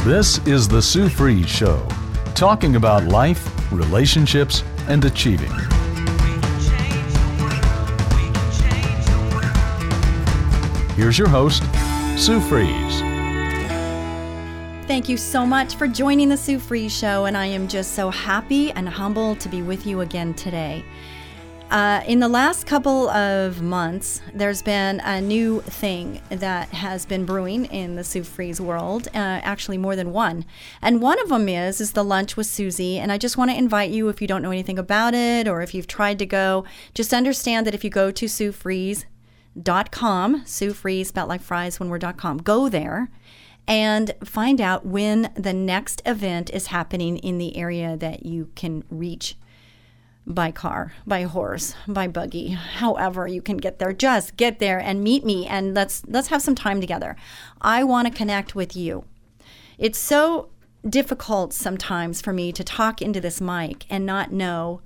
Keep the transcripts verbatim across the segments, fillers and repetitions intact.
This is The Sue Fries Show, talking about life, relationships, and achieving. Here's your host, Sue Fries. Thank you so much for joining The Sue Fries Show, and I am just so happy and humbled to be with you again today. Uh, in the last couple of months, there's been a new thing that has been brewing in the Sue Fries world, uh, actually more than one. And one of them is, is the Lunch with Susie. And I just want to invite you, if you don't know anything about it, or if you've tried to go, just understand that if you go to sue fries dot com, Sue Fries, spelled like fries, one word, dot com, go there and find out when the next event is happening in the area that you can reach. By car, by horse, by buggy, however you can get there. Just get there and meet me, and let's let's have some time together. I want to connect with you. It's so difficult sometimes for me to talk into this mic and not know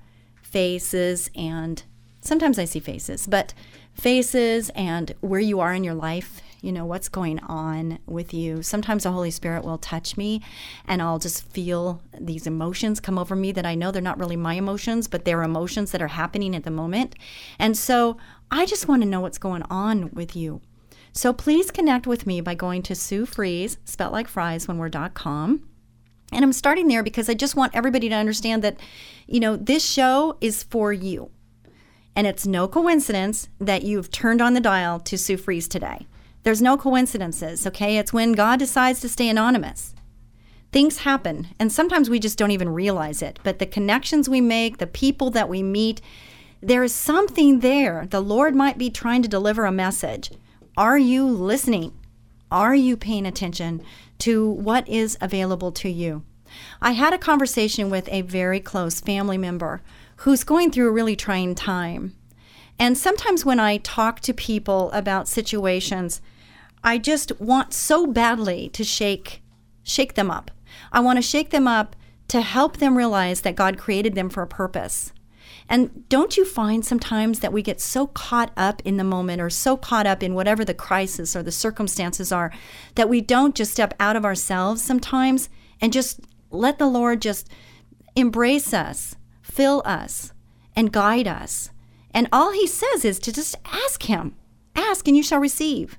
faces, and sometimes I see faces, but faces and where you are in your life, you know, what's going on with you. Sometimes the Holy Spirit will touch me and I'll just feel these emotions come over me that I know they're not really my emotions, but they're emotions that are happening at the moment. And so I just want to know what's going on with you. So please connect with me by going to Sue Fries, spelled like fries, one word, dot com. And I'm starting there because I just want everybody to understand that, you know, this show is for you. And it's no coincidence that you've turned on the dial to Sue Fries today. There's no coincidences, okay? It's when God decides to stay anonymous. Things happen, and sometimes we just don't even realize it. But the connections we make, the people that we meet, there is something there. The Lord might be trying to deliver a message. Are you listening? Are you paying attention to what is available to you? I had a conversation with a very close family member who's going through a really trying time. And sometimes when I talk to people about situations, I just want so badly to shake shake them up. I want to shake them up to help them realize that God created them for a purpose. And don't you find sometimes that we get so caught up in the moment, or so caught up in whatever the crisis or the circumstances are, that we don't just step out of ourselves sometimes and just let the Lord just embrace us, fill us, and guide us. And all he says is to just ask him. Ask and you shall receive.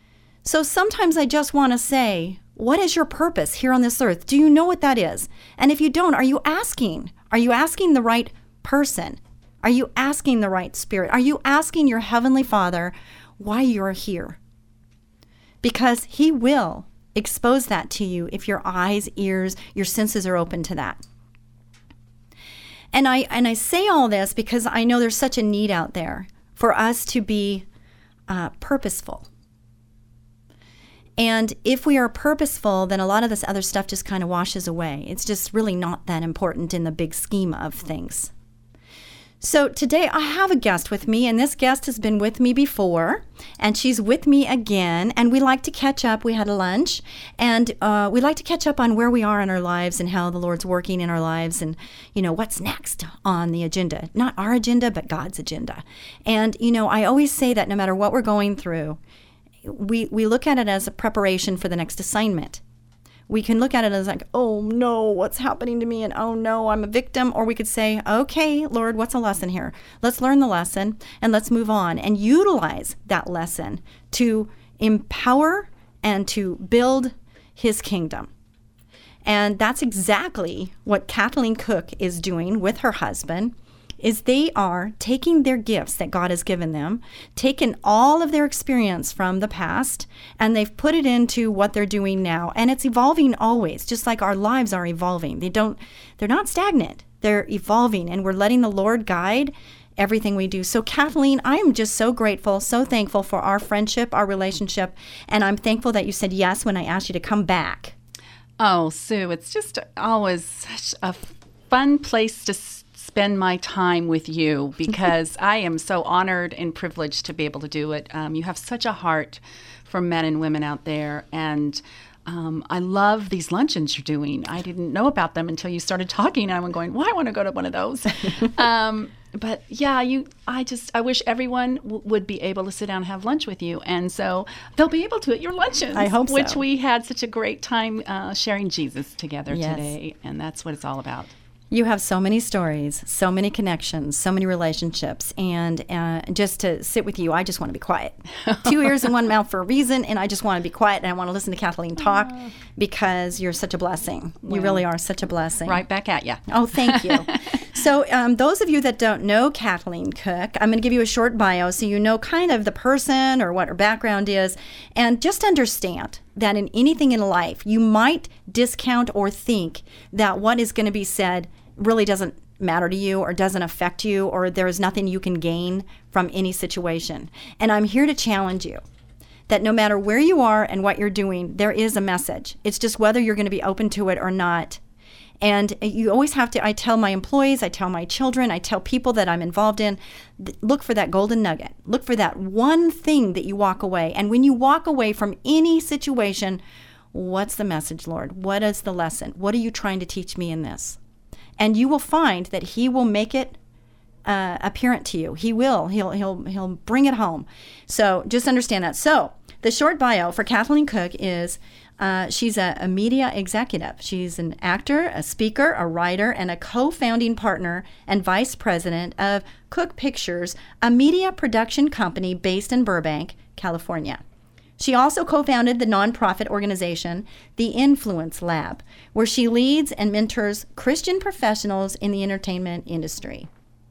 So sometimes I just want to say, what is your purpose here on this earth? Do you know what that is? And if you don't, are you asking? Are you asking the right person? Are you asking the right spirit? Are you asking your Heavenly Father why you're here? Because he will expose that to you if your eyes, ears, your senses are open to that. And I and I say all this because I know there's such a need out there for us to be uh, purposeful. And if we are purposeful, then a lot of this other stuff just kind of washes away. It's just really not that important in the big scheme of things. So today I have a guest with me, and this guest has been with me before, and she's with me again, and we like to catch up. We had a lunch, and uh, we like to catch up on where we are in our lives and how the Lord's working in our lives, and, you know, what's next on the agenda. Not our agenda, but God's agenda. And, you know, I always say that no matter what we're going through, we, we look at it as a preparation for the next assignment. We can look at it as like, oh no, what's happening to me? And oh no, I'm a victim. Or we could say, okay, Lord, what's a lesson here? Let's learn the lesson and let's move on and utilize that lesson to empower and to build his kingdom. And that's exactly what Kathleen Cook is doing with her husband, is they are taking their gifts that God has given them, taking all of their experience from the past, and they've put it into what they're doing now. And it's evolving always, just like our lives are evolving. They don't, they're not stagnant. They're evolving, and we're letting the Lord guide everything we do. So Kathleen, I am just so grateful, so thankful for our friendship, our relationship, and I'm thankful that you said yes when I asked you to come back. Oh, Sue, it's just always such a fun place to spend my time with you, because I am so honored and privileged to be able to do it. Um, you have such a heart for men and women out there, and um, I love these luncheons you're doing. I didn't know about them until you started talking, and I'm going, well, I want to go to one of those. um, but yeah, you. I just I wish everyone w- would be able to sit down and have lunch with you, and so they'll be able to at your luncheons. I hope so. Which we had such a great time uh, sharing Jesus together Yes. today, and that's what it's all about. You have so many stories, so many connections, so many relationships, and uh, just to sit with you, I just want to be quiet. Two ears and one mouth for a reason, and I just want to be quiet, and I want to listen to Kathleen talk because you're such a blessing. You Well, really are such a blessing. Right back at you. Oh, thank you. So um, those of you that don't know Kathleen Cook, I'm going to give you a short bio so you know kind of the person or what her background is, and just understand that in anything in life, you might discount or think that what is going to be said really doesn't matter to you or doesn't affect you, or there is nothing you can gain from any situation. And I'm here to challenge you that no matter where you are and what you're doing, there is a message. It's just whether you're going to be open to it or not. And you always have to, I tell my employees, I tell my children, I tell people that I'm involved in, th- look for that golden nugget. Look for that one thing that you walk away. And when you walk away from any situation, what's the message, Lord? What is the lesson? What are you trying to teach me in this? And you will find that he will make it uh, apparent to you. He will. He'll, he'll, he'll bring it home. So just understand that. So the short bio for Kathleen Cook is Uh, she's a, a media executive. She's an actor, a speaker, a writer, and a co-founding partner and vice president of Cook Pictures, a media production company based in Burbank, California. She also co-founded the nonprofit organization, The Influence Lab, where she leads and mentors Christian professionals in the entertainment industry.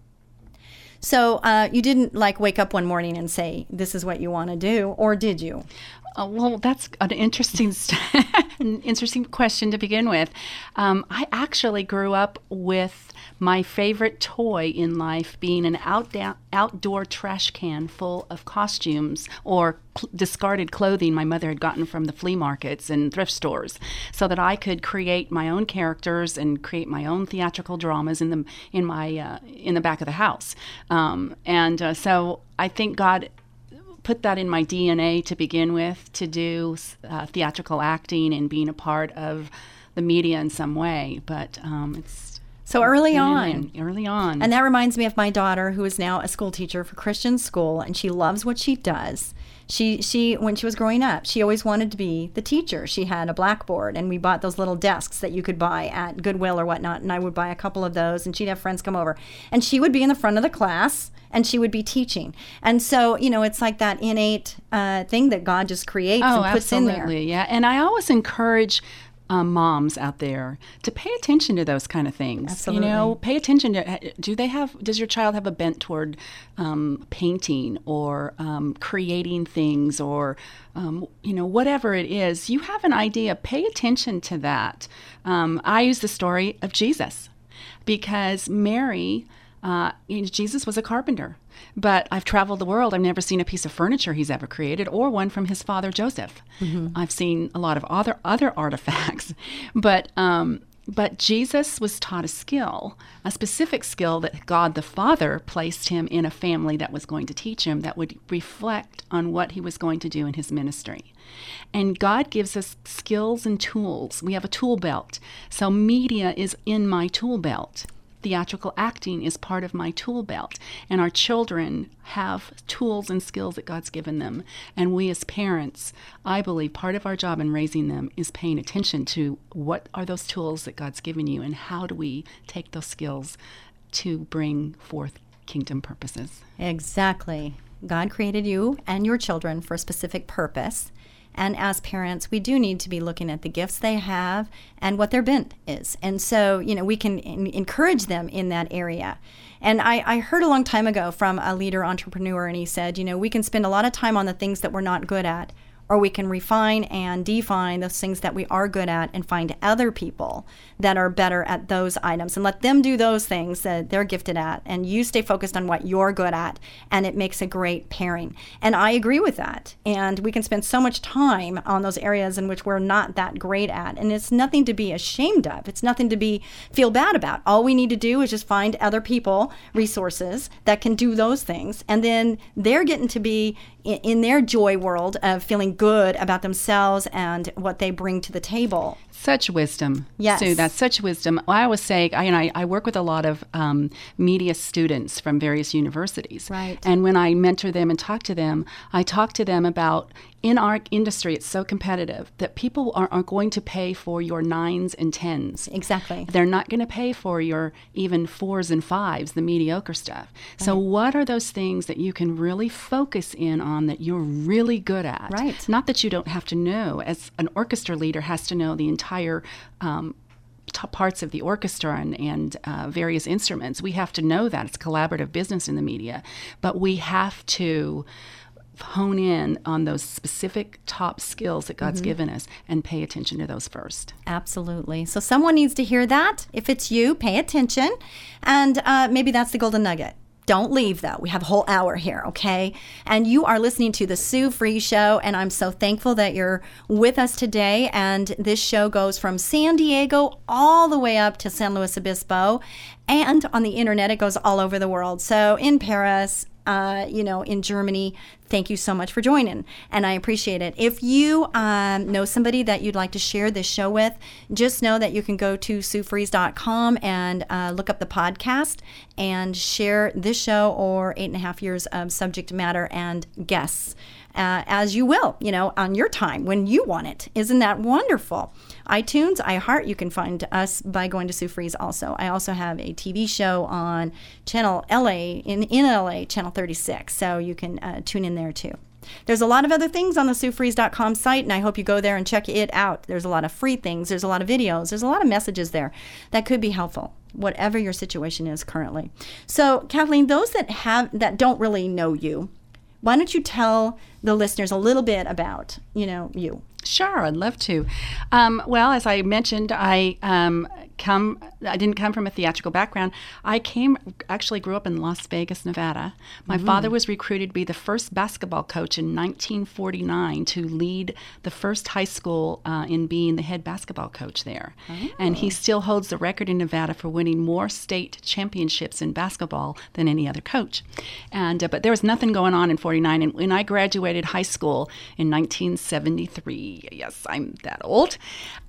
So uh, you didn't like wake up one morning and say, this is what you want to do, or did you? Uh, well, that's an interesting, st- an interesting question to begin with. Um, I actually grew up with my favorite toy in life being an outda- outdoor trash can full of costumes or cl- discarded clothing my mother had gotten from the flea markets and thrift stores, so that I could create my own characters and create my own theatrical dramas in the in my uh, in the back of the house. Um, and uh, so I think God put that in my D N A to begin with, to do uh, theatrical acting and being a part of the media in some way. But um, it's so early been on. in- early on. And that reminds me of my daughter, who is now a school teacher for Christian school, and she loves what she does. She, she, when she was growing up, she always wanted to be the teacher. She had a blackboard, and we bought those little desks that you could buy at Goodwill or whatnot, and I would buy a couple of those, and she'd have friends come over. And she would be in the front of the class, and she would be teaching. And so, you know, it's like that innate uh, thing that God just creates oh, and puts absolutely, in there. yeah. And I always encourage Um, moms out there to pay attention to those kind of things. Absolutely. You know, pay attention to, do they have, does your child have a bent toward um, painting or um, creating things or, um, you know, whatever it is, you have an idea, pay attention to that. Um, I use the story of Jesus because Mary, uh, you know, Jesus was a carpenter. But I've traveled the world. I've never seen a piece of furniture he's ever created or one from his father, Joseph. Mm-hmm. I've seen a lot of other other artifacts. But um, but Jesus was taught a skill, a specific skill that God the Father placed him in a family that was going to teach him that would reflect on what he was going to do in his ministry. And God gives us skills and tools. We have a tool belt. So media is in my tool belt. Theatrical acting is part of my tool belt, and our children have tools and skills that God's given them. And we as parents, I believe part of our job in raising them is paying attention to what are those tools that God's given you and how do we take those skills to bring forth kingdom purposes. Exactly. God created you and your children for a specific purpose. And as parents, we do need to be looking at the gifts they have and what their bent is. And so, you know, we can in- encourage them in that area. And I, I heard a long time ago from a leader entrepreneur, and he said, you know, we can spend a lot of time on the things that we're not good at, or we can refine and define those things that we are good at and find other people that are better at those items and let them do those things that they're gifted at. And you stay focused on what you're good at, and it makes a great pairing. And I agree with that. And we can spend so much time on those areas in which we're not that great at. And it's nothing to be ashamed of. It's nothing to be feel bad about. All we need to do is just find other people, resources that can do those things. And then they're getting to be in, in their joy world of feeling good about themselves and what they bring to the table. Such wisdom. Yes. Sue, that's such wisdom. I always say, I, you know, I, I work with a lot of um, media students from various universities. Right. And when I mentor them and talk to them, I talk to them about, in our industry, it's so competitive that people are, are going to pay for your nines and tens. Exactly. They're not going to pay for your even fours and fives, the mediocre stuff. Right. So what are those things that you can really focus in on that you're really good at? Right. Not that you don't have to know. As an orchestra leader has to know the entire um, top parts of the orchestra and, and uh, various instruments. We have to know that. It's collaborative business in the media. But we have to hone in on those specific top skills that God's mm-hmm. given us and pay attention to those first. Absolutely. So someone needs to hear that. If it's you, pay attention. And uh, maybe that's the golden nugget. Don't leave, though. We have a whole hour here, okay? And you are listening to The Sue Fries Show, and I'm so thankful that you're with us today. And this show goes from San Diego all the way up to San Luis Obispo. And on the internet, it goes all over the world. So in Paris, uh, you know, in Germany, thank you so much for joining, and I appreciate it. If you um, know somebody that you'd like to share this show with, just know that you can go to sue fries dot com and uh, look up the podcast and share this show or eight and a half years of subject matter and guests. Uh, as you will, you know, on your time when you want it. Isn't that wonderful? iTunes, iHeart, you can find us by going to Sue Fries also. I also have a T V show on Channel L A, in, in L A, Channel thirty-six, so you can uh, tune in there too. There's a lot of other things on the sue fries dot com site, and I hope you go there and check it out. There's a lot of free things. There's a lot of videos. There's a lot of messages there that could be helpful, whatever your situation is currently. So, Kathleen, those that have that don't really know you, why don't you tell the listeners a little bit about, you know, you? Sure, I'd love to. Um, well, as I mentioned, I um, come. I didn't come from a theatrical background. I came, actually grew up in Las Vegas, Nevada. My mm-hmm. father was recruited to be the first basketball coach in nineteen forty-nine to lead the first high school uh, in being the head basketball coach there. Oh. And he still holds the record in Nevada for winning more state championships in basketball than any other coach. And uh, but there was nothing going on in forty-nine. And when I graduated high school in nineteen seventy-three, yes, I'm that old.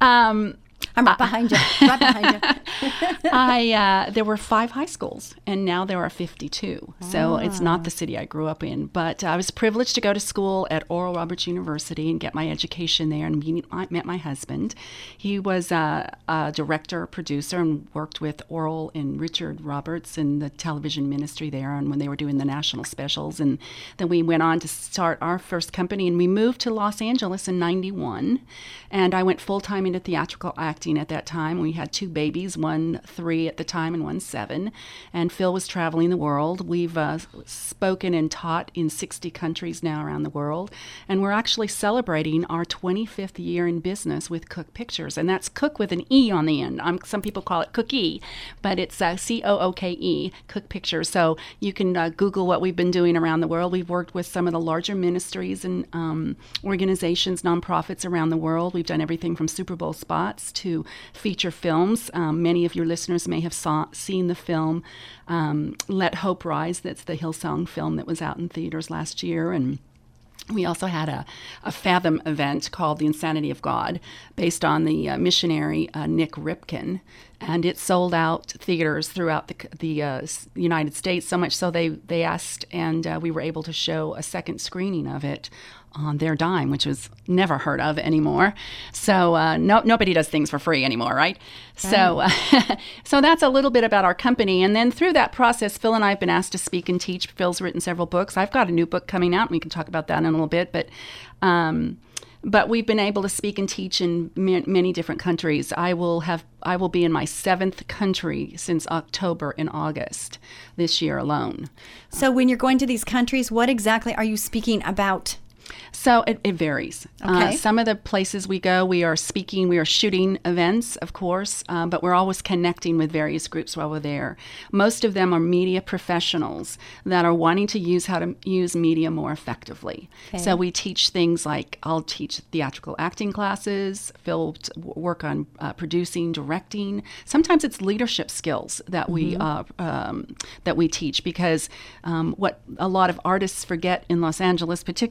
Um, I'm right behind you. Right behind you. I uh, there were five high schools, and now there are fifty-two. So ah. It's not the city I grew up in. But I was privileged to go to school at Oral Roberts University and get my education there, and meet, I met my husband. He was a, a director, producer, and worked with Oral and Richard Roberts in the television ministry there, and when they were doing the national specials. And then we went on to start our first company, and we moved to Los Angeles in ninety-one. And I went full-time into theatrical acting at that time. We had two babies, one three at the time and one seven. And Phil was traveling the world. We've uh, spoken and taught in sixty countries now around the world. And we're actually celebrating our twenty-fifth year in business with Cook Pictures. And that's Cook with an E on the end. Um, some people call it Cookie, but it's uh, C O O K E, Cook Pictures. So you can uh, Google what we've been doing around the world. We've worked with some of the larger ministries and um, organizations, nonprofits around the world. We've done everything from Super Bowl spots to feature films. Um, many of your listeners may have saw, seen the film um, Let Hope Rise. That's the Hillsong film that was out in theaters last year. And we also had a, a Fathom event called The Insanity of God, based on the uh, missionary uh, Nick Ripken. And it sold out theaters throughout the, the uh, United States, so much so they, they asked, and uh, we were able to show a second screening of it on their dime, which was never heard of anymore. So uh, no, nobody does things for free anymore, right? right. So uh, so that's a little bit about our company. And then through that process, Phil and I have been asked to speak and teach. Phil's written several books. I've got a new book coming out, and we can talk about that in a little bit. But um, but we've been able to speak and teach in ma- many different countries. I will have I will be in my seventh country since October and August this year alone. So when you're going to these countries, what exactly are you speaking about? So it, it varies. Okay. Uh, some of the places we go, we are speaking, we are shooting events, of course, um, but we're always connecting with various groups while we're there. Most of them are media professionals that are wanting to use how to use media more effectively. Okay. So we teach things like, I'll teach theatrical acting classes, Phil work on uh, producing, directing. Sometimes it's leadership skills that mm-hmm. we uh, um, that we teach, because um, what a lot of artists forget in Los Angeles particularly,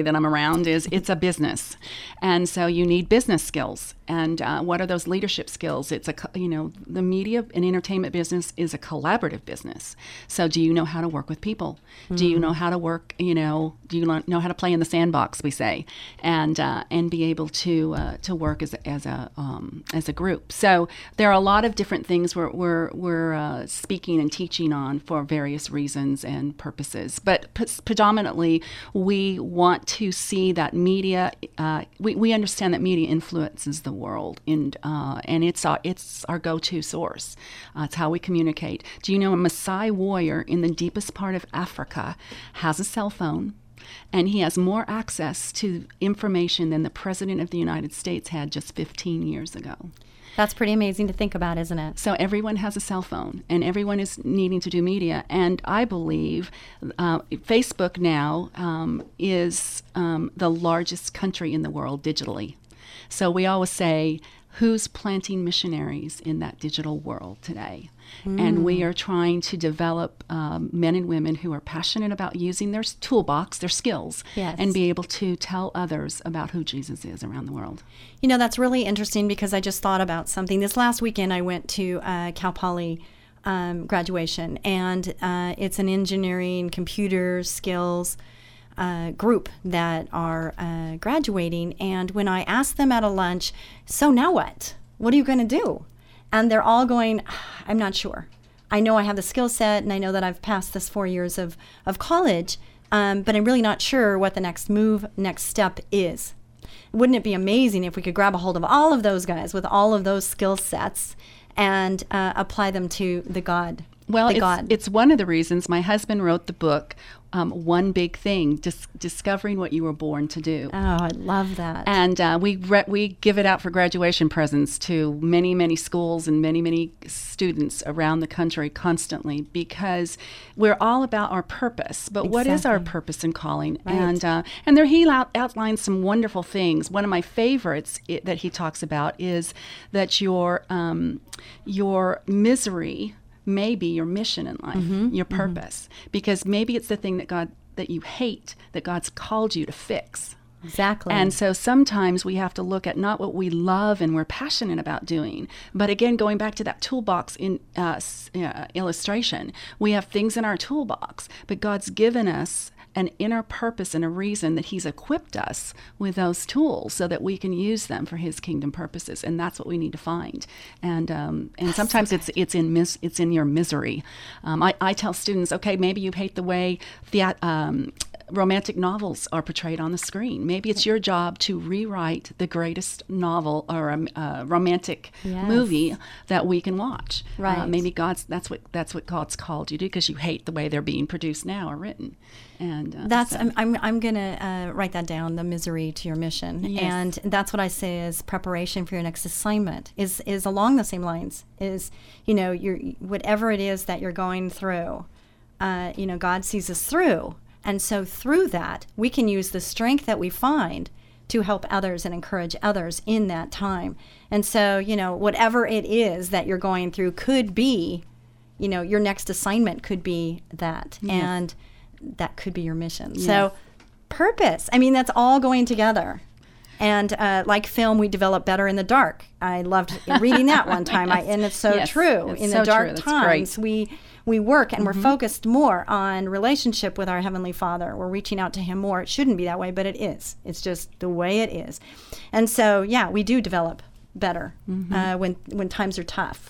that I'm around is it's a business. And so you need business skills. And uh, what are those leadership skills? It's a, co- you know, the media and entertainment business is a collaborative business. So do you know how to work with people? Mm. Do you know how to work, you know, do you know how to play in the sandbox, we say, and uh, and be able to uh, to work as a, as a um, as a group. So there are a lot of different things we're we're, we're uh, speaking and teaching on for various reasons and purposes. But p- predominantly, we want to see that media. Uh, we we understand that media influences the world, and uh, and it's our it's our go-to source. Uh, it's how we communicate. Do you know a Maasai warrior in the deepest part of Africa has a cell phone, and he has more access to information than the President of the United States had just fifteen years ago? That's pretty amazing to think about, isn't it? So everyone has a cell phone, and everyone is needing to do media. And I believe uh, Facebook now um, is um, the largest country in the world digitally. So we always say, who's planting missionaries in that digital world today? Mm. And we are trying to develop um, men and women who are passionate about using their toolbox, their skills, yes. and be able to tell others about who Jesus is around the world. You know, that's really interesting because I just thought about something. This last weekend I went to uh, Cal Poly um, graduation, and uh, it's an engineering, computer skills Uh, group that are uh, graduating, and when I asked them at a lunch, so now what? What are you going to do? And they're all going, I'm not sure. I know I have the skill set, and I know that I've passed this four years of, of college, um, but I'm really not sure what the next move, next step is. Wouldn't it be amazing if we could grab a hold of all of those guys with all of those skill sets and uh, apply them to the God? Well, the it's, God. it's one of the reasons my husband wrote the book, um, One Big Thing, dis- Discovering What You Were Born to Do. Oh, I love that. And uh, we re- we give it out for graduation presents to many, many schools and many, many students around the country constantly, because we're all about our purpose. But Exactly. what is our purpose and calling? Right. And uh, and there he out- outlines some wonderful things. One of my favorites it, that he talks about is that your um, your misery may be your mission in life, mm-hmm, your purpose, mm-hmm. because maybe it's the thing that God that you hate that God's called you to fix. Exactly. And so sometimes we have to look at not what we love and we're passionate about doing, but again, going back to that toolbox in uh, uh, illustration, we have things in our toolbox, but God's given us an inner purpose and a reason that he's equipped us with those tools so that we can use them for his kingdom purposes, and that's what we need to find. And um, and sometimes it's it's in mis- it's in your misery. Um, I, I tell students, okay, maybe you hate the way the um, romantic novels are portrayed on the screen. Maybe it's your job to rewrite the greatest novel or a uh, romantic yes. movie that we can watch. Right. Uh, maybe God's that's what that's what God's called you to, because you hate the way they're being produced now or written. And uh, that's so. I'm I'm, I'm gonna uh, write that down. The misery to your mission, Yes. and that's what I say is preparation for your next assignment. Is is along the same lines. Is you know your whatever it is that you're going through. Uh, you know, God sees us through. And so through that, we can use the strength that we find to help others and encourage others in that time. And so, you know, whatever it is that you're going through could be, you know, your next assignment could be that. Yes. And that could be your mission. Yes. So purpose, I mean, that's all going together. And uh, like film, we develop better in the dark. I loved reading that one time, Yes. I, and it's so Yes. true. It's in so the dark true. That's times, great. we we work and Mm-hmm. we're focused more on relationship with our Heavenly Father. We're reaching out to Him more. It shouldn't be that way, but it is. It's just the way it is. And so, yeah, we do develop better Mm-hmm. uh, when when times are tough.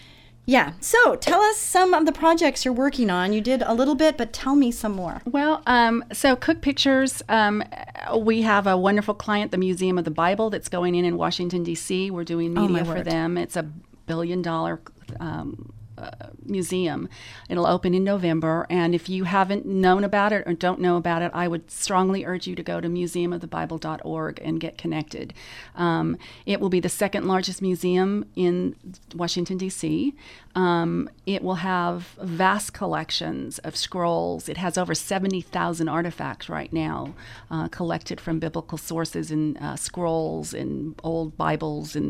Yeah. So tell us some of the projects you're working on. You did a little bit, but tell me some more. Well, um, so Cook Pictures, um, we have a wonderful client, the Museum of the Bible, that's going in in Washington, D C. We're doing Oh, my media for word. them. It's a billion dollar um, uh, museum. It'll open in November. And if you haven't known about it or don't know about it, I would strongly urge you to go to museum of the bible dot org and get connected. Um, it will be the second largest museum in Washington, D C. Um, it will have vast collections of scrolls. It has over seventy thousand artifacts right now uh, collected from biblical sources and uh, scrolls and old Bibles and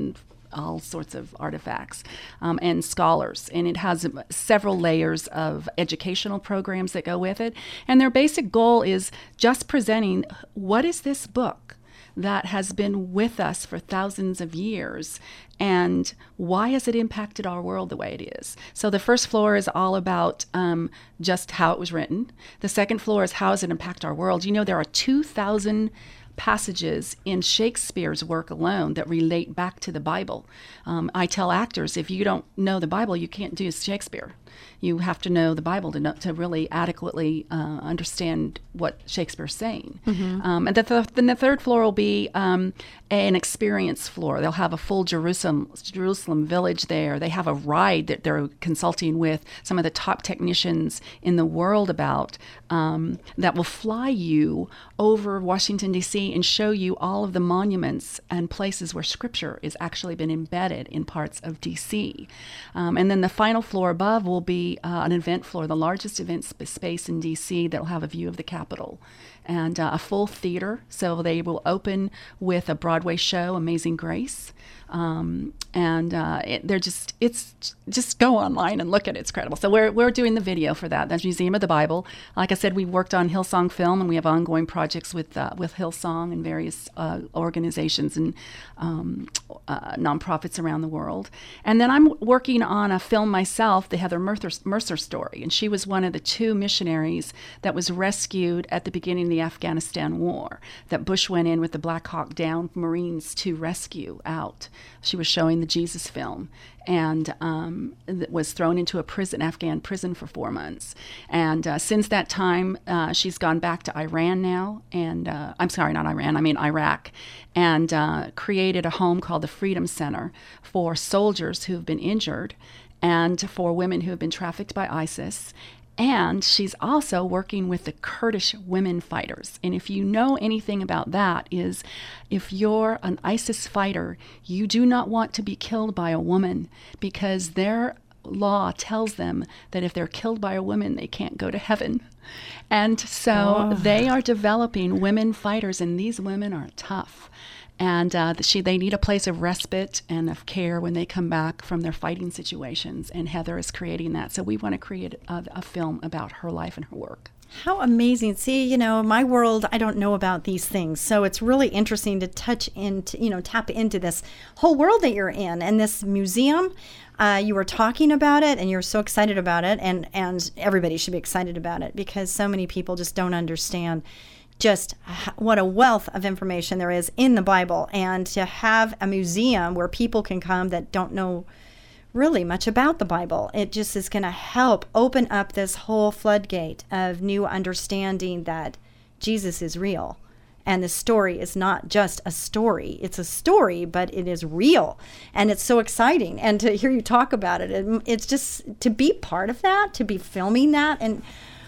all sorts of artifacts um, and scholars. And it has several layers of educational programs that go with it. And their basic goal is just presenting, what is this book that has been with us for thousands of years, and why has it impacted our world the way it is? So the first floor is all about um, just how it was written. The second floor is how does it impact our world? You know, there are two thousand passages in Shakespeare's work alone that relate back to the Bible. Um, I tell actors, if you don't know the Bible, you can't do Shakespeare. You have to know the Bible to know, to really adequately uh, understand what Shakespeare's saying. Mm-hmm. Um, and the th- then the third floor will be um, an experience floor. They'll have a full Jerusalem Jerusalem village there. They have a ride that they're consulting with some of the top technicians in the world about um, that will fly you over Washington, D C and show you all of the monuments and places where Scripture has actually been embedded in parts of D C. Um, and then the final floor above will be uh, an event floor, the largest event sp- space in D C that will have a view of the Capitol and uh, a full theater. So they will open with a Broadway show, Amazing Grace. Um, and uh, it, they're just, it's just go online and look at it. It's credible. So we're we're doing the video for that. That's Museum of the Bible. Like I said, we worked on Hillsong Film, and we have ongoing projects with uh, with Hillsong and various uh, organizations and um, uh, nonprofits around the world. And then I'm working on a film myself, the Heather Mercer, Mercer story, and she was one of the two missionaries that was rescued at the beginning of the Afghanistan war. That Bush went in with the Black Hawk Down Marines to rescue out. She was showing the Jesus film, and um, was thrown into a prison, Afghan prison, for four months. And uh, since that time, uh, she's gone back to Iran now, and uh, I'm sorry, not Iran, I mean Iraq, and uh, created a home called the Freedom Center for soldiers who have been injured and for women who have been trafficked by ISIS. And she's also working with the Kurdish women fighters. And if you know anything about that, is if you're an ISIS fighter, you do not want to be killed by a woman, because their law tells them that if they're killed by a woman, they can't go to heaven. And so oh. they are developing women fighters, and these women are tough. And uh, she, they need a place of respite and of care when they come back from their fighting situations. And Heather is creating that. So we want to create a, a film about her life and her work. How amazing. See, you know, my world, I don't know about these things. So it's really interesting to touch into, you know, tap into this whole world that you're in. And this museum, uh, you were talking about it and you're so excited about it. And, and everybody should be excited about it, because so many people just don't understand just what a wealth of information there is in the Bible. And to have a museum where people can come that don't know really much about the Bible, it just is going to help open up this whole floodgate of new understanding that Jesus is real. And the story is not just a story. It's a story, but it is real. And it's so exciting. And to hear you talk about it, it it's just to be part of that, to be filming that. And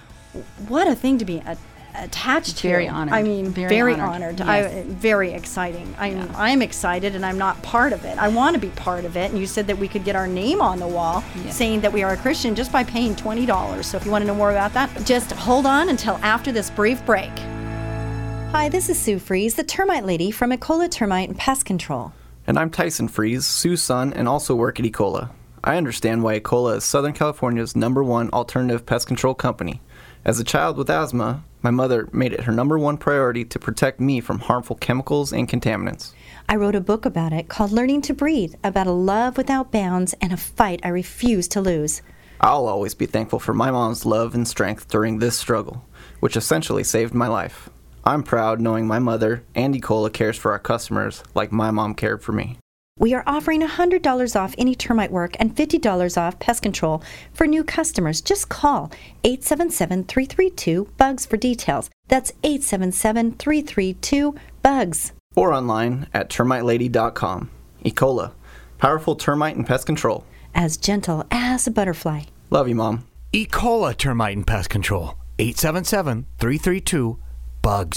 what a thing to be a attached to. Very honored. I mean, very, very honored. honored. Yes. I, very exciting. I'm, yeah. I'm excited, and I'm not part of it. I want to be part of it. And you said that we could get our name on the wall yes. saying that we are a Christian just by paying twenty dollars. So if you want to know more about that, just hold on until after this brief break. Hi, this is Sue Fries, the termite lady from Ecola Termite and Pest Control. And I'm Tyson Fries, Sue's son, and also work at Ecola. I understand why Ecola is Southern California's number one alternative pest control company. As a child with asthma, my mother made it her number one priority to protect me from harmful chemicals and contaminants. I wrote a book about it called Learning to Breathe, about a love without bounds and a fight I refuse to lose. I'll always be thankful for my mom's love and strength during this struggle, which essentially saved my life. I'm proud knowing my mother and Ecola cares for our customers like my mom cared for me. We are offering one hundred dollars off any termite work and fifty dollars off pest control for new customers. Just call eight seven seven, three three two, B U G S for details. That's eight seven seven, three three two, B U G S. Or online at termite lady dot com. Ecola, powerful termite and pest control. As gentle as a butterfly. Love you, Mom. Ecola Termite and Pest Control, eight seven seven, three three two, B U G S.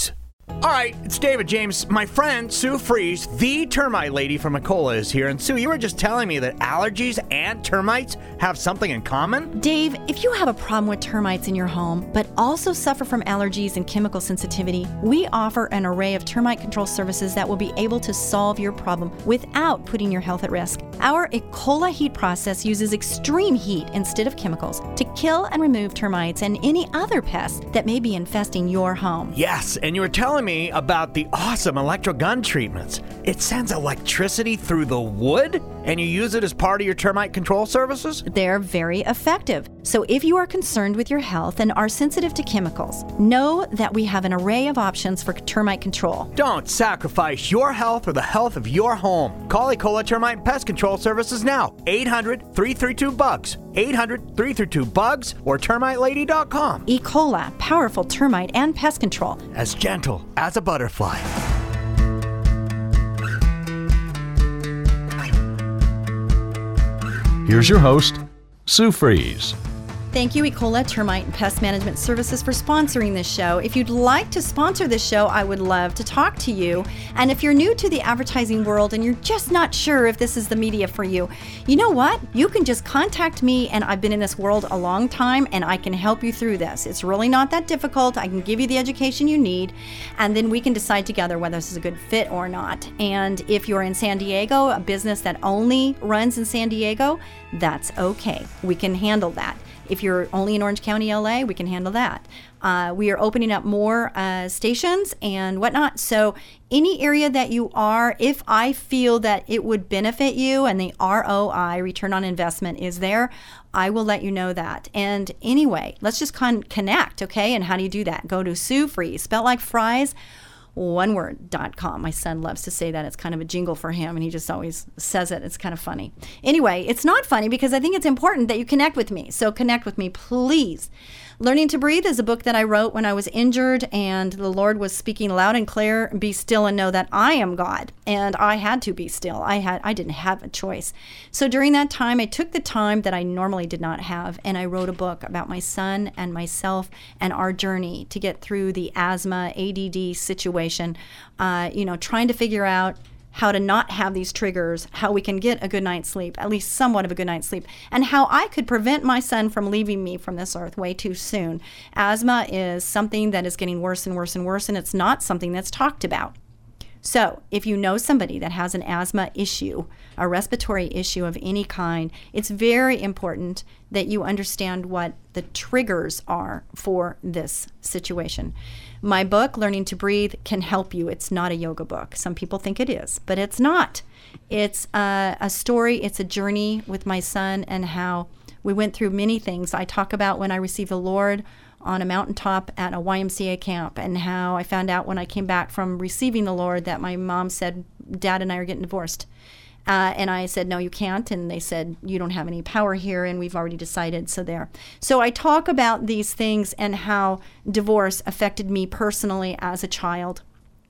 All right, it's David James. My friend Sue Fries, the termite lady from Ecola, is here. And Sue, you were just telling me that allergies and termites have something in common? Dave, if you have a problem with termites in your home, but also suffer from allergies and chemical sensitivity, we offer an array of termite control services that will be able to solve your problem without putting your health at risk. Our Ecola heat process uses extreme heat instead of chemicals to kill and remove termites and any other pests that may be infesting your home. Yes, and you were telling me about the awesome electrogun treatments. It sends electricity through the wood, and you use it as part of your termite control services? They're very effective. So if you are concerned with your health and are sensitive to chemicals, know that we have an array of options for termite control. Don't sacrifice your health or the health of your home. Call Ecola Termite and Pest Control Services now. eight hundred, three three two, B U G S. eight hundred, three three two, B U G S or termite lady dot com. Ecola, powerful termite and pest control. As gentle as a butterfly. Here's your host, Sue Fries. Thank you, Ecola Termite and Pest Management Services, for sponsoring this show. If you'd like to sponsor this show, I would love to talk to you. And if you're new to the advertising world and you're just not sure if this is the media for you, you know what? You can just contact me, and I've been in this world a long time, and I can help you through this. It's really not that difficult. I can give you the education you need, and then we can decide together whether this is a good fit or not. And if you're in San Diego, a business that only runs in San Diego, that's okay. We can handle that. If you're only in Orange County, L A, we can handle that. Uh, we are opening up more uh, stations and whatnot. So any area that you are, if I feel that it would benefit you and the R O I, return on investment, is there, I will let you know that. And anyway, let's just con- connect, okay? And how do you do that? Go to Sue Fries, spelled like fries, one word, dot com. My son loves to say that. It's kind of a jingle for him, and he just always says it. It's kind of funny. Anyway, it's not funny because I think it's important that you connect with me. So connect with me, please. Learning to Breathe is a book that I wrote when I was injured, and the Lord was speaking loud and clear, be still and know that I am God. And I had to be still. I had I didn't have a choice. So during that time, I took the time that I normally did not have, and I wrote a book about my son and myself and our journey to get through the asthma, A D D situation, uh, you know, trying to figure out how to not have these triggers, how we can get a good night's sleep, at least somewhat of a good night's sleep, and how I could prevent my son from leaving me from this earth way too soon. Asthma is something that is getting worse and worse and worse, and it's not something that's talked about. So if you know somebody that has an asthma issue, a respiratory issue of any kind, it's very important that you understand what the triggers are for this situation. My book, Learning to Breathe, can help you. It's not a yoga book. Some people think it is, but it's not. It's a, a story. It's a journey with my son and how we went through many things. I talk about when I received the Lord on a mountaintop at a Y M C A camp, and how I found out when I came back from receiving the Lord that my mom said, Dad and I are getting divorced. Uh, and I said, no, you can't. And they said, you don't have any power here, and we've already decided, so there. So I talk about these things and how divorce affected me personally as a child,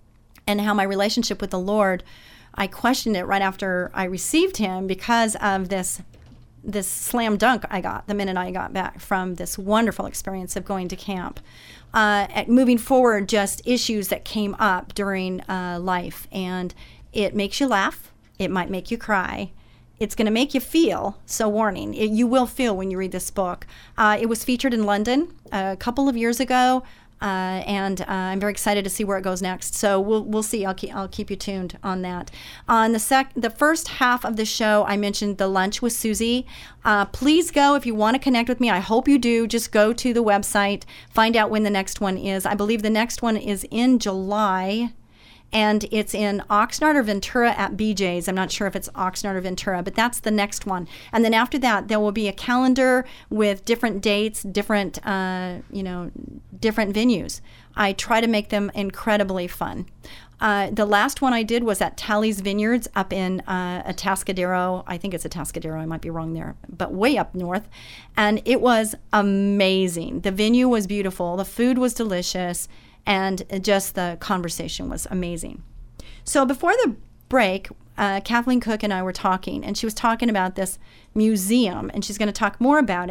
and how my relationship with the Lord, I questioned it right after I received him because of this this slam dunk I got the minute I got back from this wonderful experience of going to camp. Uh, at moving forward, just issues that came up during uh, life, and it makes you laugh. It might make you cry. It's going to make you feel, so warning, it, you will feel when you read this book. Uh, it was featured in London a couple of years ago, uh, and uh, I'm very excited to see where it goes next. So we'll we'll see. I'll keep I'll keep you tuned on that. On the sec, the first half of the show, I mentioned the Lunch with Susie. Uh, please go if you want to connect with me. I hope you do. Just go to the website, find out when the next one is. I believe the next one is in July. And it's in Oxnard or Ventura at B J's. I'm not sure if it's Oxnard or Ventura, but that's the next one. And then after that, there will be a calendar with different dates, different, uh, you know, different venues. I try to make them incredibly fun. Uh, the last one I did was at Tally's Vineyards up in uh, Atascadero. I think it's Atascadero. I might be wrong there, but way up north. And it was amazing. The venue was beautiful. The food was delicious. And just the conversation was amazing. So before the break, uh, Kathleen Cook and I were talking, and she was talking about this museum, and she's going to talk more about it.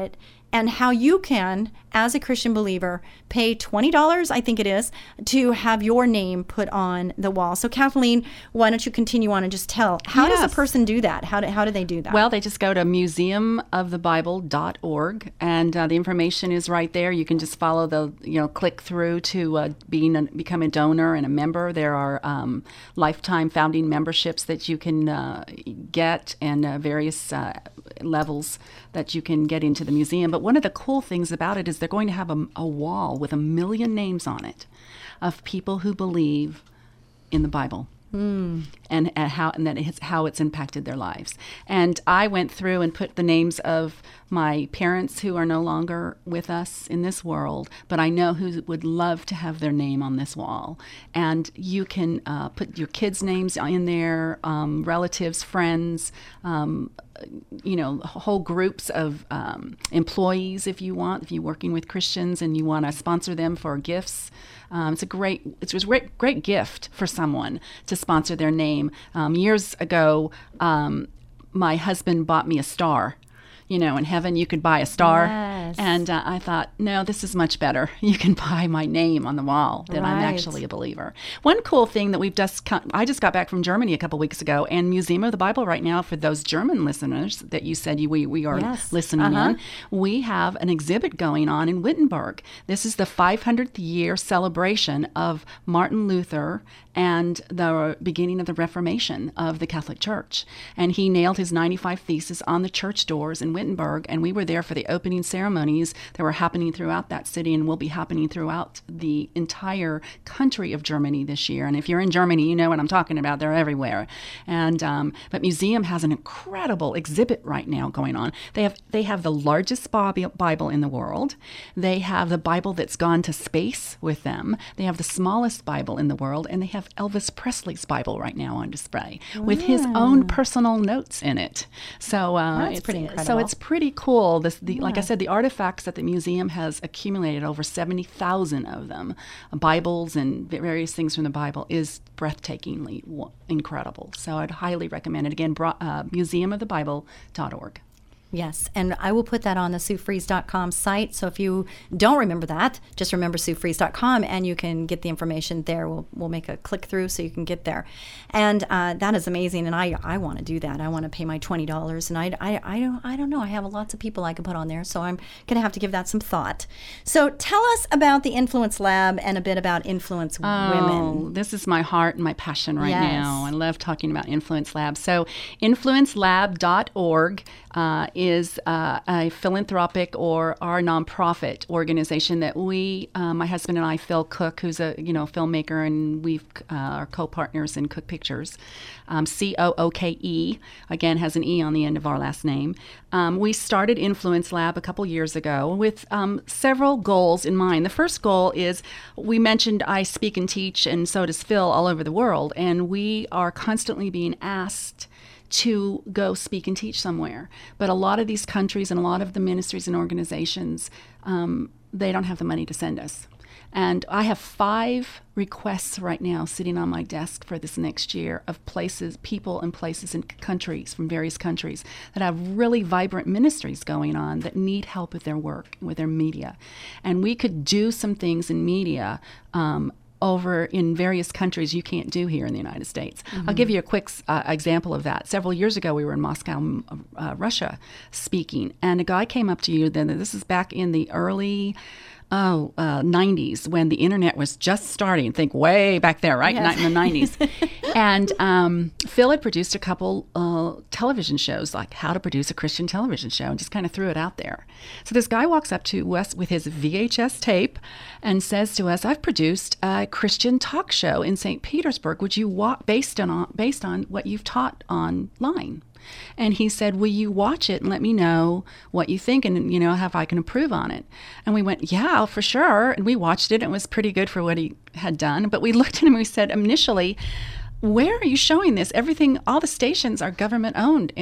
and how you can, as a Christian believer, pay twenty dollars, I think it is, to have your name put on the wall. So Kathleen, why don't you continue on and just tell, how Yes. does a person do that? How do, how do they do that? Well, they just go to museum of the bible dot org, and uh, the information is right there. You can just follow the, you know, click through to uh, being a, become a donor and a member. There are um, lifetime founding memberships that you can uh, get, and uh, various uh, levels that you can get into the museum. But one of the cool things about it is they're going to have a, a wall with a million names on it of people who believe in the Bible. Mm. And, and how and that it's how it's impacted their lives. And I went through and put the names of my parents who are no longer with us in this world, but I know who would love to have their name on this wall. And you can uh, put your kids' names in there, um, relatives, friends, um, you know, whole groups of um, employees if you want, if you're working with Christians and you want to sponsor them for gifts. Um, it's a great, it's a great, great gift for someone to sponsor their name. Um, years ago, um, my husband bought me a star. You know, in heaven you could buy a star. Yes. And uh, I thought, no, this is much better. You can buy my name on the wall that I'm Right. actually a believer. One cool thing that we've just, co- I just got back from Germany a couple weeks ago, and Museum of the Bible right now, for those German listeners that you said you, we, we are Yes. listening Uh-huh. in, we have an exhibit going on in Wittenberg. This is the five hundredth year celebration of Martin Luther and the beginning of the Reformation of the Catholic Church. And he nailed his ninety-five Theses on the church doors in Wittenberg, and we were there for the opening ceremonies that were happening throughout that city and will be happening throughout the entire country of Germany this year. And if you're in Germany, you know what I'm talking about. They're everywhere. And um, but Museum has an incredible exhibit right now going on. They have they have the largest Bible in the world. They have the Bible that's gone to space with them. They have the smallest Bible in the world, and they have Elvis Presley's Bible right now on display with his own personal notes in it. So uh, That's it's pretty incredible. So it's pretty cool. This, the, Like I said, the artifacts that the museum has accumulated, over seventy thousand of them, Bibles and various things from the Bible, is breathtakingly w- incredible. So I'd highly recommend it. Again, bro- uh, museum of the bible dot org. Yes, and I will put that on the Sue Fries dot com site. So if you don't remember that, just remember Sue Fries dot com, and you can get the information there. We'll we'll make a click through so you can get there, and uh, that is amazing. And I, I want to do that. I want to pay my twenty dollars, and I, I I don't I don't know. I have lots of people I can put on there, so I'm gonna have to give that some thought. So tell us about the Influence Lab and a bit about Influence Oh, Women. this is my heart and my passion right Yes. now. I love talking about Influence Lab. So influence lab dot org uh, is uh, a philanthropic or our nonprofit organization that we, uh, my husband and I, Phil Cook, who's a you know filmmaker, and we uh, are co-partners in Cook Pictures, um, C O O K E, again has an E on the end of our last name. Um, we started Influence Lab a couple years ago with um, several goals in mind. The first goal is, we mentioned I speak and teach, and so does Phil, all over the world, and we are constantly being asked to go speak and teach somewhere. But a lot of these countries and a lot of the ministries and organizations, um, they don't have the money to send us. And I have five requests right now sitting on my desk for this next year of places, people and places and countries from various countries that have really vibrant ministries going on that need help with their work, with their media. And we could do some things in media um, over in various countries you can't do here in the United States. Mm-hmm. I'll give you a quick uh, example of that. Several years ago, we were in Moscow, uh, Russia, speaking, and a guy came up to you, then this is back in the early oh, uh, nineties, when the internet was just starting. Think way back there, right? Yes. In the nineties. And um, Phil had produced a couple uh, television shows, like how to produce a Christian television show, and just kind of threw it out there. So this guy walks up to us with his V H S tape and says to us, I've produced a Christian talk show in Saint Petersburg. Would you walk based on based on what you've taught online? And he said, will you watch it and let me know what you think, and, you know, how I can improve on it? And we went, yeah, for sure. And we watched it. It was pretty good for what he had done. But we looked at him and we said, initially, where are you showing this? Everything, all the stations are government owned in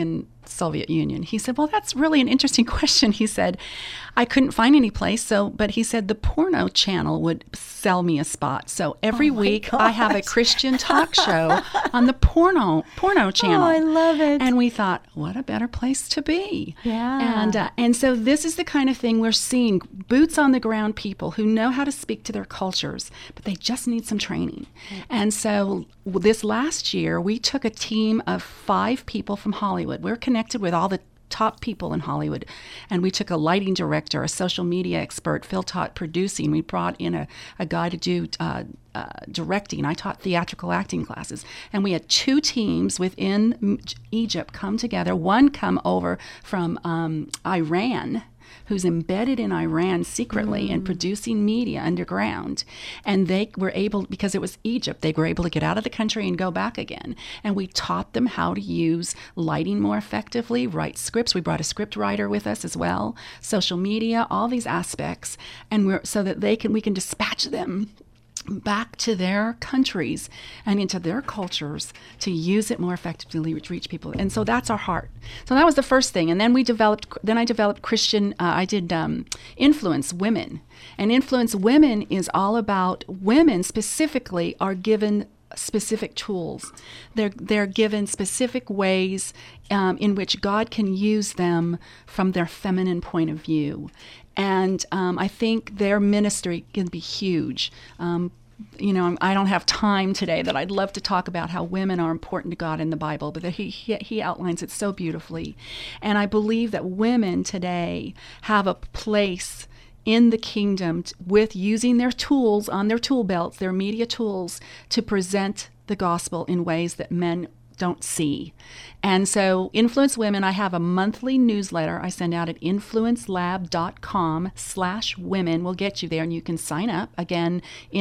Soviet Union. He said, well, that's really an interesting question. He said, I couldn't find any place. So, but he said the porno channel would sell me a spot. So every Oh my week I have a gosh. Christian talk show on the porno porno channel. Oh, I love it. And we thought, what a better place to be. Yeah. And uh, and so this is the kind of thing we're seeing, boots on the ground people who know how to speak to their cultures, but they just need some training. And so this last year, we took a team of five people from Hollywood. We're connected with all the top people in Hollywood. And we took a lighting director, a social media expert. Phil taught producing. We brought in a, a guy to do uh, uh, directing. I taught theatrical acting classes. And we had two teams within Egypt come together. One come over from um, Iran, who's embedded in Iran secretly and producing media underground. And they were able, because it was Egypt, they were able to get out of the country and go back again. And we taught them how to use lighting more effectively, write scripts. We brought a script writer with us as well, social media, all these aspects, and we're so that they can we can dispatch them back to their countries and into their cultures to use it more effectively to reach people. And so that's our heart. So that was the first thing. And then we developed, then I developed Christian, uh, I did um, Influence Women. And Influence Women is all about women specifically are given specific tools. They're they're given specific ways um, in which God can use them from their feminine point of view. And um, I think their ministry can be huge. Um, you know, I don't have time today that I'd love to talk about how women are important to God in the Bible, but he, he, he outlines it so beautifully. And I believe that women today have a place in the kingdom t- with using their tools on their tool belts, their media tools, to present the gospel in ways that men don't see. And so Influence Women, I have a monthly newsletter I send out at influencelab.com slash women. We'll get you there and you can sign up. Again,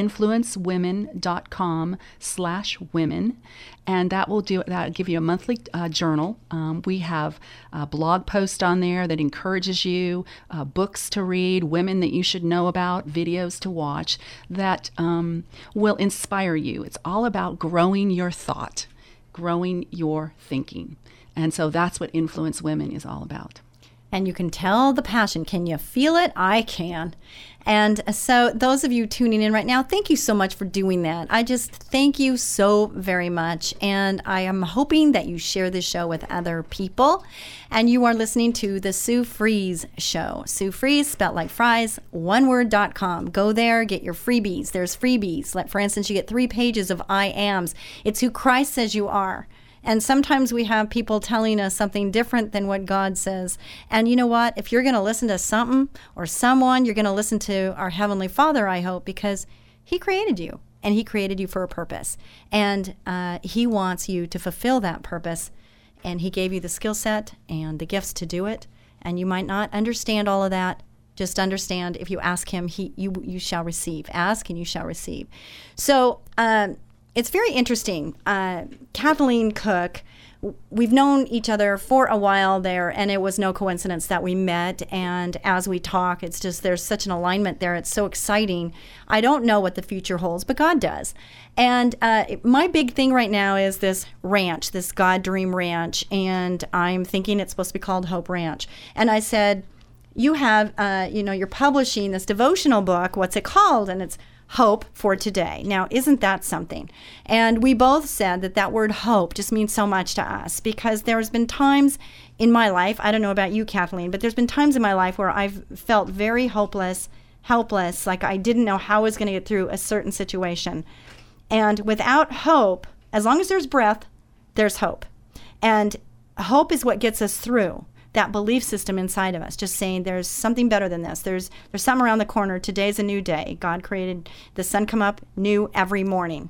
influencewomen.com slash women. And that will do that'll give you a monthly uh, journal. Um, we have a blog post on there that encourages you, uh, books to read, women that you should know about, videos to watch that um, will inspire you. It's all about growing your thought, growing your thinking. And so that's what Influence Women is all about. And you can tell the passion. Can you feel it? I can. And so those of you tuning in right now, thank you so much for doing that. I just thank you so very much. And I am hoping that you share this show with other people. And you are listening to the Sue Fries Show. Sue Fries, spelled like fries, one word dot com. Go there, get your freebies. There's freebies. Like, for instance, you get three pages of I ams. It's who Christ says you are. And sometimes we have people telling us something different than what God says. And you know what? If you're going to listen to something or someone, you're going to listen to our Heavenly Father, I hope, because He created you and He created you for a purpose. And uh, He wants you to fulfill that purpose. And He gave you the skill set and the gifts to do it. And you might not understand all of that. Just understand, if you ask Him, He you you shall receive. Ask and you shall receive. So, um, it's very interesting. Uh, Kathleen Cook, we've known each other for a while there, and it was no coincidence that we met. And as we talk, it's just there's such an alignment there. It's so exciting. I don't know what the future holds, but God does. And uh, my big thing right now is this ranch, this God Dream Ranch, and I'm thinking it's supposed to be called Hope Ranch. And I said, you have, uh, you know, you're publishing this devotional book. What's it called? And it's Hope for Today. Now, isn't that something? And we both said that that word hope just means so much to us, because there's been times in my life, I don't know about you, Kathleen, but there's been times in my life where I've felt very hopeless, helpless, like I didn't know how I was going to get through a certain situation. And without hope, as long as there's breath, there's hope. And hope is what gets us through that belief system inside of us, just saying there's something better than this. There's there's something around the corner. Today's a new day. God created the sun come up new every morning.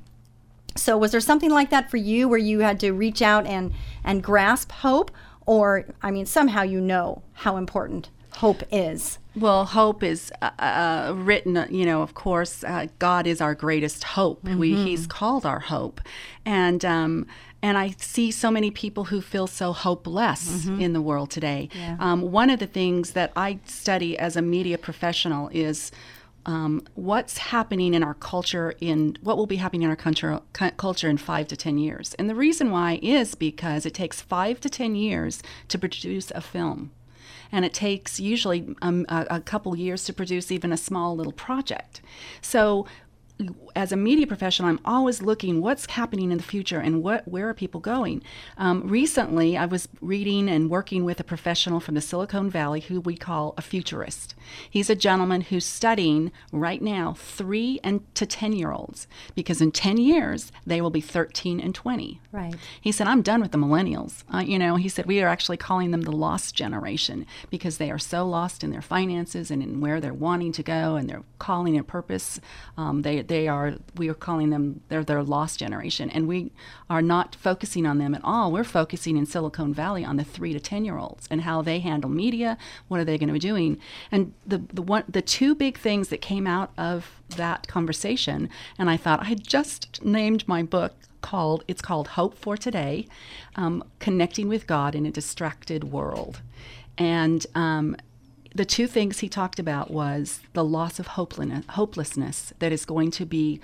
So was there something like that for you where you had to reach out and, and grasp hope? Or, I mean, somehow you know how important hope is. Well, hope is uh, uh, written, you know, of course, uh, God is our greatest hope. Mm-hmm. We, he's called our hope. And um, and I see so many people who feel so hopeless mm-hmm. in the world today. Yeah. Um, one of the things that I study as a media professional is um, what's happening in our culture, in what will be happening in our culture, culture in five to ten years. And the reason why is because it takes five to ten years to produce a film. And it takes usually um, a, a couple years to produce even a small little project. So as a media professional, I'm always looking what's happening in the future and what where are people going. Um, recently, I was reading and working with a professional from the Silicon Valley who we call a futurist. He's a gentleman who's studying right now three and to ten-year-olds because in ten years, they will be thirteen and twenty. Right. He said, I'm done with the millennials. Uh, you know, he said, we are actually calling them the lost generation because they are so lost in their finances and in where they're wanting to go and their calling and purpose. Um, they They are, we are calling them, they're their lost generation. And we are not focusing on them at all. We're focusing in Silicon Valley on the three to ten year olds and how they handle media. What are they going to be doing? And the, the one, the two big things that came out of that conversation, and I thought, I had just named my book called, it's called Hope for Today, um, Connecting with God in a Distracted World. And, um, the two things he talked about was the loss of hopelessness that is going to be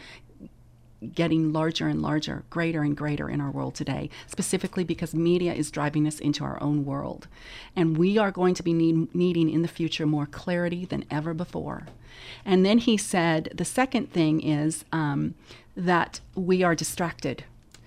getting larger and larger, greater and greater in our world today, specifically because media is driving us into our own world. And we are going to be need, needing in the future more clarity than ever before. And then he said the second thing is um, that we are distracted.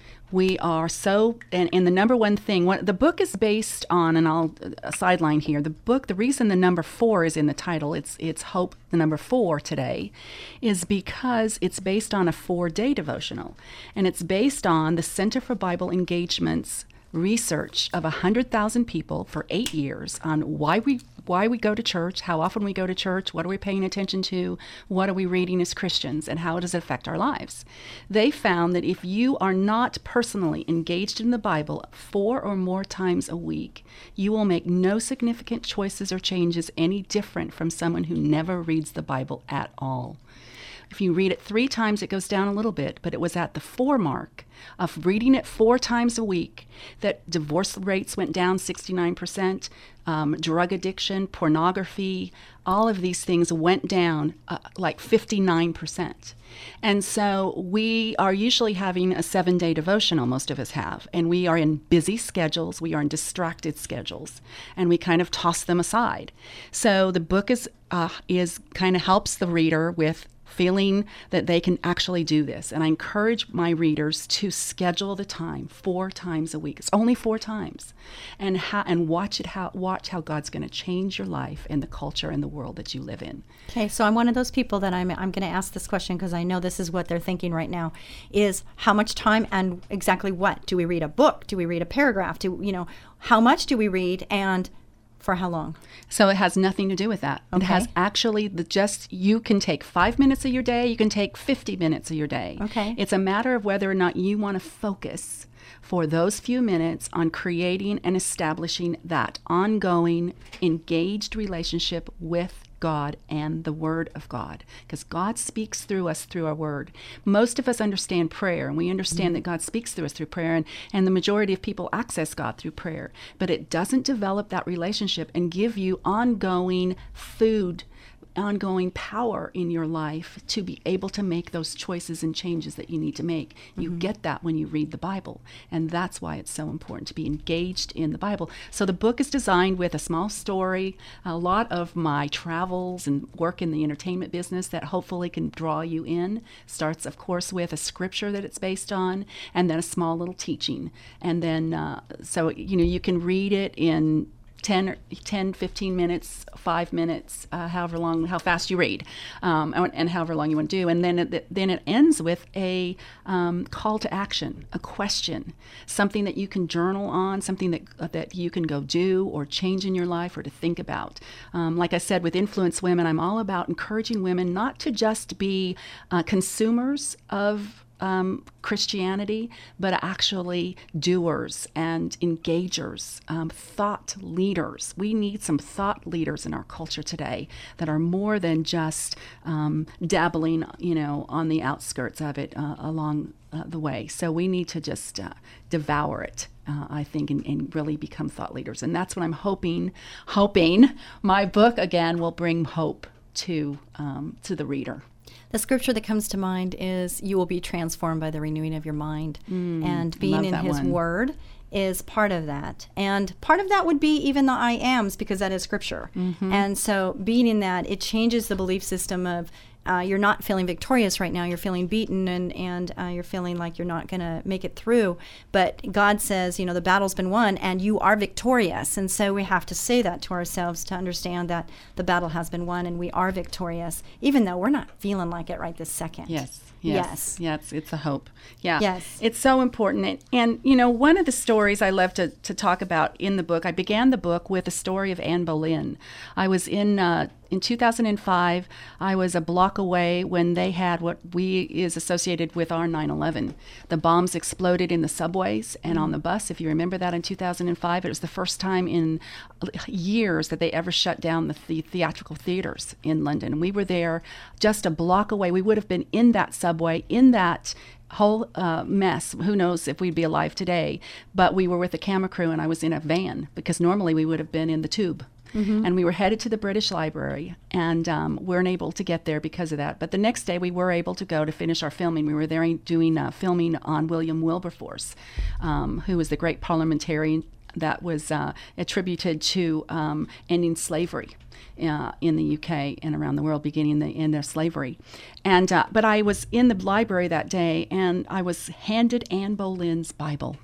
We are so, and, and the number one thing, what the book is based on, and I'll uh, sideline here, the book, the reason the number four is in the title, it's it's Hope, the number four today, is because it's based on a four-day devotional. And it's based on the Center for Bible Engagement's research of one hundred thousand people for eight years on why we why we go to church, how often we go to church, what are we paying attention to, what are we reading as Christians, and how does it affect our lives. They found that if you are not personally engaged in the Bible four or more times a week, you will make no significant choices or changes any different from someone who never reads the Bible at all. If you read it three times, it goes down a little bit, but it was at the four mark of reading it four times a week that divorce rates went down sixty-nine percent, um, drug addiction, pornography, all of these things went down uh, like fifty-nine percent. And so we are usually having a seven-day devotional, most of us have, and we are in busy schedules, we are in distracted schedules, and we kind of toss them aside. So the book is uh, is kind of helps the reader with feeling that they can actually do this. And I encourage my readers to schedule the time four times a week. It's only four times. And ha- and watch it how watch how God's going to change your life and the culture and the world that you live in. Okay, so I'm one of those people that I'm I'm going to ask this question because I know this is what they're thinking right now, is how much time and exactly what? Do we read a book? Do we read a paragraph? Do you know, how much do we read and for how long? So it has nothing to do with that. Okay. It has actually the just, you can take five minutes of your day, you can take fifty minutes of your day. Okay. It's a matter of whether or not you want to focus for those few minutes on creating and establishing that ongoing, engaged relationship with God and the Word of God, because God speaks through us through our Word. Most of us understand prayer, and we understand mm-hmm. that God speaks through us through prayer, and, and the majority of people access God through prayer, but it doesn't develop that relationship and give you ongoing food, ongoing power in your life to be able to make those choices and changes that you need to make. You mm-hmm. get that when you read the Bible, and that's why it's so important to be engaged in the Bible. So the book is designed with a small story, a lot of my travels and work in the entertainment business that hopefully can draw you in. Starts, of course, with a scripture that it's based on, and then a small little teaching. And then, uh, so, you know, you can read it in ten, ten, fifteen minutes, five minutes, uh, however long, how fast you read, um, and however long you want to do. And then it, then it ends with a um, call to action, a question, something that you can journal on, something that uh, that you can go do or change in your life or to think about. Um, like I said, with Influence Women, I'm all about encouraging women not to just be uh, consumers of Um, Christianity, but actually doers and engagers, um, thought leaders. We need some thought leaders in our culture today that are more than just um, dabbling, you know, on the outskirts of it uh, along uh, the way. So we need to just uh, devour it, uh, I think, and, and really become thought leaders. And that's what I'm hoping, hoping my book, again, will bring hope to um, to the reader. The scripture that comes to mind is, you will be transformed by the renewing of your mind. Mm, and being in his one. word is part of that. And part of that would be even the I ams, because that is scripture. Mm-hmm. And so being in that, it changes the belief system of uh, you're not feeling victorious right now. You're feeling beaten, and, and uh, you're feeling like you're not going to make it through. But God says, you know, the battle's been won and you are victorious. And so we have to say that to ourselves to understand that the battle has been won and we are victorious, even though we're not feeling like it right this second. Yes. Yes. Yes. It's, it's a hope. Yeah. Yes. It's so important. And, and, you know, one of the stories I love to, to talk about in the book, I began the book with a story of Anne Boleyn. I was in, uh, in two thousand five, I was a block away when they had what we is associated with our nine eleven. The bombs exploded in the subways and on the bus. If you remember that in two thousand five, it was the first time in years that they ever shut down the, the theatrical theaters in London. We were there just a block away. We would have been in that subway, in that whole uh, mess. Who knows if we'd be alive today, but we were with a camera crew and I was in a van, because normally we would have been in the tube. Mm-hmm. And we were headed to the British Library, and um, weren't able to get there because of that. But the next day we were able to go to finish our filming. We were there doing uh, filming on William Wilberforce, um, who was the great parliamentarian that was uh, attributed to um, ending slavery uh, in the U K and around the world, beginning the end of slavery. And uh, but I was in the library that day, and I was handed Anne Boleyn's Bible.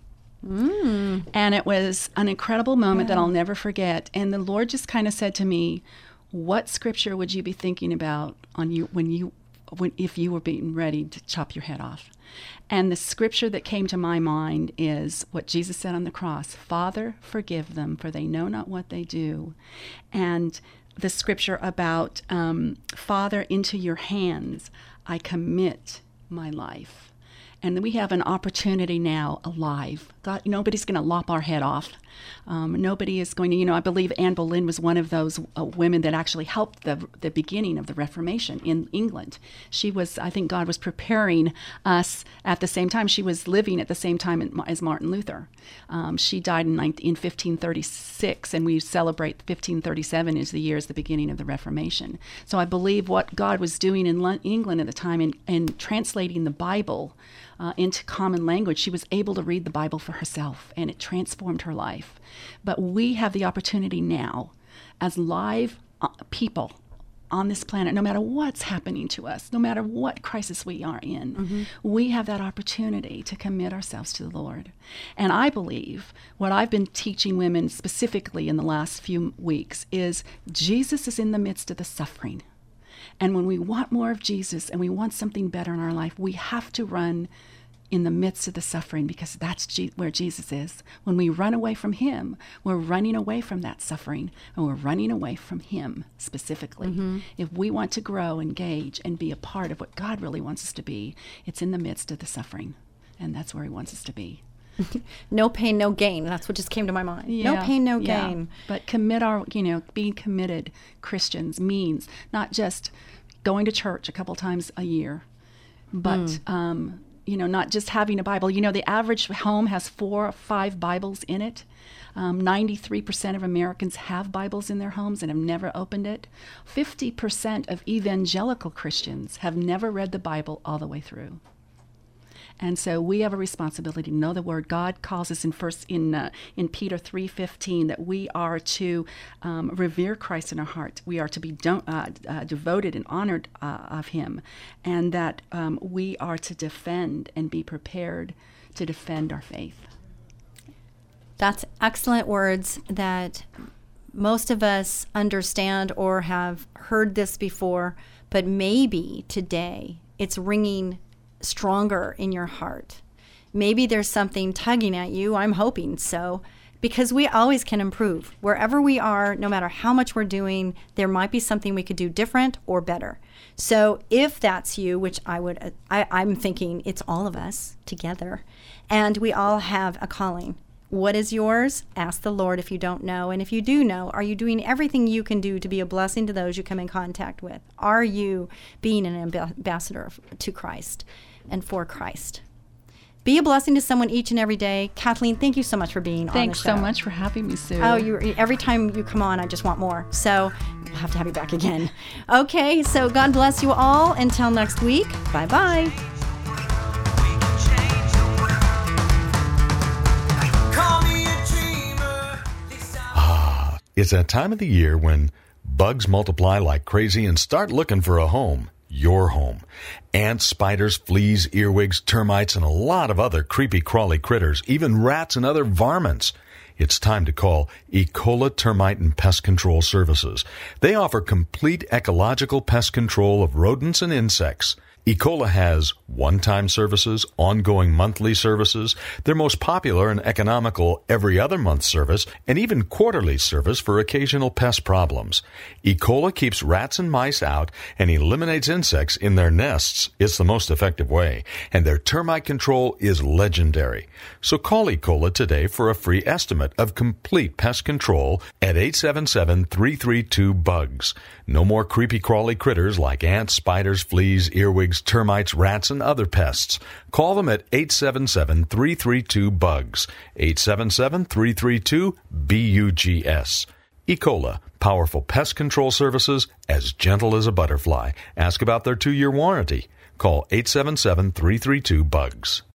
Mm. And it was an incredible moment yeah. that I'll never forget. And the Lord just kind of said to me, "What scripture would you be thinking about on you when you, when if you were being ready to chop your head off?" And the scripture that came to my mind is what Jesus said on the cross: "Father, forgive them, for they know not what they do." And the scripture about um, "Father, into your hands I commit my life." And we have an opportunity now, alive. God, nobody's going to lop our head off. Um, nobody is going to, you know, I believe Anne Boleyn was one of those uh, women that actually helped the the beginning of the Reformation in England. She was, I think God was preparing us at the same time. She was living at the same time as Martin Luther. Um, she died in, in fifteen thirty-six, and we celebrate fifteen thirty-seven as the year as the beginning of the Reformation. So I believe what God was doing in L- England at the time in, in translating the Bible Uh, into common language, she was able to read the Bible for herself, and it transformed her life. But we have the opportunity now, as live uh, people on this planet, no matter what's happening to us, no matter what crisis we are in, mm-hmm. we have that opportunity to commit ourselves to the Lord. And I believe what I've been teaching women specifically in the last few weeks is Jesus is in the midst of the suffering. And when we want more of Jesus and we want something better in our life, we have to run in the midst of the suffering, because that's G- where Jesus is. When we run away from him, we're running away from that suffering, and we're running away from him specifically. Mm-hmm. If we want to grow, engage, and be a part of what God really wants us to be, it's in the midst of the suffering, and that's where he wants us to be. No pain, no gain. That's what just came to my mind. Yeah, no pain, no yeah. gain. But commit our, you know, being committed Christians means not just going to church a couple times a year, but, mm. um, you know, not just having a Bible. You know, the average home has four or five Bibles in it. Um, ninety-three percent of Americans have Bibles in their homes and have never opened it. fifty percent of evangelical Christians have never read the Bible all the way through. And so we have a responsibility to know the Word. God calls us in first in uh, in Peter three fifteen that we are to um, revere Christ in our heart. We are to be do- uh, uh, devoted and honored uh, of Him, and that um, we are to defend and be prepared to defend our faith. That's excellent words that most of us understand or have heard this before, but maybe today it's ringing stronger in your heart. Maybe there's something tugging at you. I'm hoping so, because we always can improve. Wherever we are, no matter how much we're doing, there might be something we could do different or better. So if that's you, which I would, I, I'm thinking it's all of us together, and we all have a calling. What is yours? Ask the Lord if you don't know. And if you do know, are you doing everything you can do to be a blessing to those you come in contact with? Are you being an ambassador to Christ and for Christ? Be a blessing to someone each and every day. Kathleen, thank you so much for being Thanks on the show. so much for having me, Sue. Oh, you every time you come on, I just want more. So we'll have to have you back again. Okay, so God bless you all. Until next week, bye-bye. It's that time of the year when bugs multiply like crazy and start looking for a home. Your home. Ants, spiders, fleas, earwigs, termites, and a lot of other creepy crawly critters, even rats and other varmints. It's time to call Ecola Termite and Pest Control Services. They offer complete ecological pest control of rodents and insects. Ecola has one-time services, ongoing monthly services, their most popular and economical every other month service, and even quarterly service for occasional pest problems. Ecola keeps rats and mice out and eliminates insects in their nests. It's the most effective way, and their termite control is legendary. So call Ecola today for a free estimate of complete pest control at eight seven seven, three three two, bugs. No more creepy crawly critters like ants, spiders, fleas, earwigs, termites, rats, and other pests. Call them at eight seven seven, three three two, bugs. eight seven seven, three three two, B U G S. Ecola, powerful pest control services as gentle as a butterfly. Ask about their two-year warranty. Call eight seven seven, three three two, bugs.